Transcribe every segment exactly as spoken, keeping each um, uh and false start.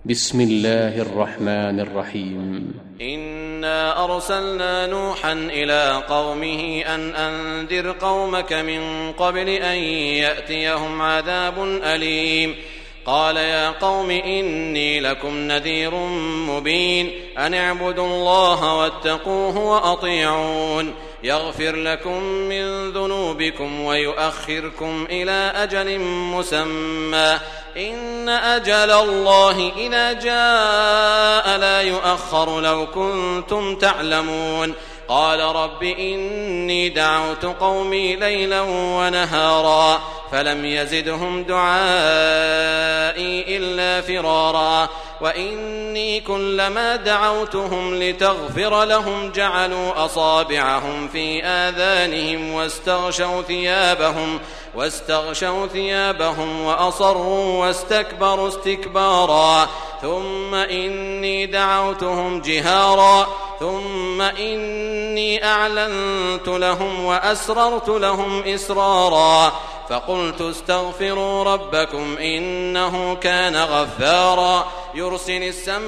بسم الله الرحمن الرحيم. إنا أرسلنا نوحا إلى قومه أن أنذر قومك من قبل أن يأتيهم عذاب أليم. قال يا قوم إني لكم نذير مبين أن اعبدوا الله واتقوه وأطيعون يغفر لكم من ذنوبكم ويؤخركم إلى أجل مسمى إن أجل الله إذا جاء لا يؤخر لو كنتم تعلمون. قال رب إني دعوت قومي ليلا ونهارا فلم يزدهم دعائي إلا فرارا وإني كلما دعوتهم لتغفر لهم جعلوا أصابعهم في آذانهم واستغشوا ثيابهم واستغشوا ثيابهم وأصروا واستكبروا استكبارا ثم إني دعوتهم جهارا ثم إني أعلنت لهم وأسررت لهم إسرارا فقلت استغفروا ربكم إنه كان غفارا يرسل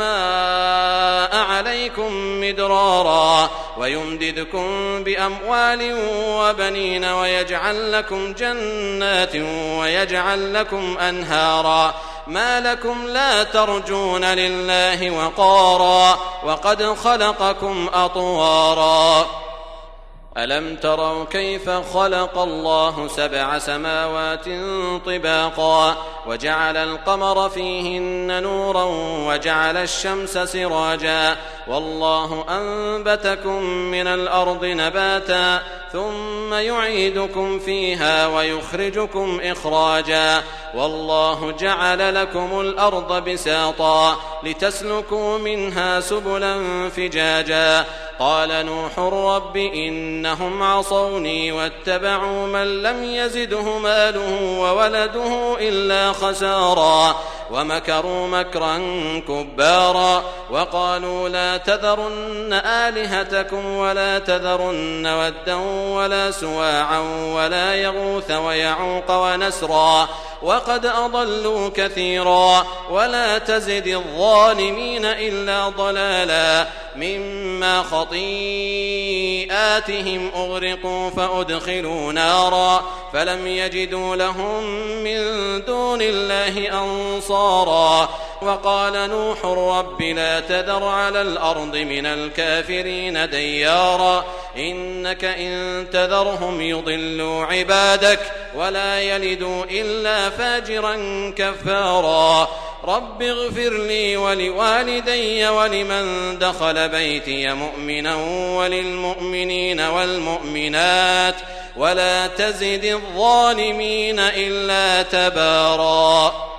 السماء عليكم مدرارا ويمددكم بأموال وبنين ويجعل لكم جنات ويجعل لكم أنهارا ما لكم لا ترجون لله وقارا وقد خلقكم أطوارا ألم تروا كيف خلق الله سبع سماوات طباقا وجعل القمر فيهن نورا وجعل الشمس سراجا والله أنبتكم من الأرض نباتا ثم يعيدكم فيها ويخرجكم إخراجا والله جعل لكم الأرض بساطا لتسلكوا منها سبلا فجاجا قال نوح رب إنهم عصوني واتبعوا من لم يزده ماله وولده إلا خسارا ومكروا مكرا كبارا وقالوا لا تذرن آلهتكم ولا تذرن ودا ولا سواعا ولا يغوث ويعوق ونسرا وقد أضلوا كثيرا ولا تزد الظالمين إلا ضلالا مما خطيئاتهم أغرقوا فأدخلوا نارا فلم يجدوا لهم من دون الله أنصارا وقال نوح رب لا تذر على الأرض من الكافرين ديارا إنك إن تذرهم يضلوا عبادك ولا يلدوا إلا فاجرا كفارا رب اغفر لي ولوالدي ولمن دخل بيتي مؤمنا وللمؤمنين والمؤمنات ولا تزد الظالمين إلا تبارا.